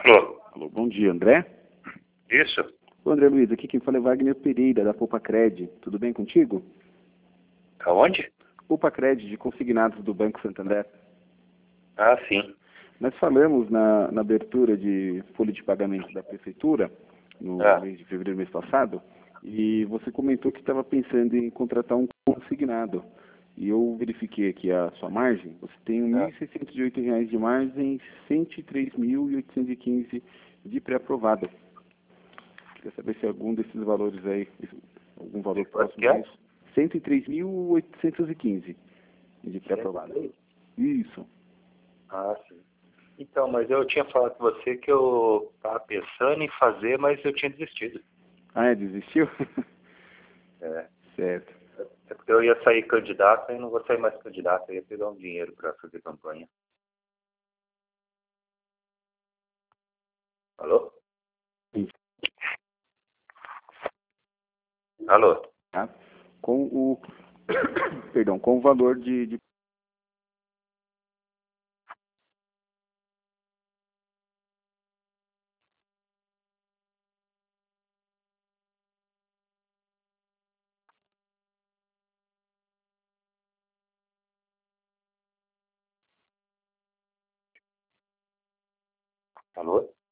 Alô? Alô, bom dia, André. Isso? Ô, André Luiz, aqui quem fala é Wagner Pereira, da Poupa-Cred. Tudo bem contigo? Aonde? Poupa-Cred, de consignados do Banco Santander. Ah, sim. Nós falamos na abertura de folha de pagamento da Prefeitura, no mês de fevereiro, mês passado, e você comentou que estava pensando em contratar um consignado. E eu verifiquei aqui a sua margem. Você tem R$ 1.608 de margem, 103.815 de pré-aprovado. Queria saber se algum desses valores aí, algum valor próximo a isso. 103.815 de pré-aprovado. Isso. Ah, sim. Então, mas eu tinha falado com você que eu estava pensando em fazer, mas eu tinha desistido. Ah, desistiu? É. Certo. É porque eu ia sair candidato e não vou sair mais candidato, eu ia pegar um dinheiro para fazer campanha. Alô? Sim. Alô? Tá? Com o perdão, com o valor de Alô?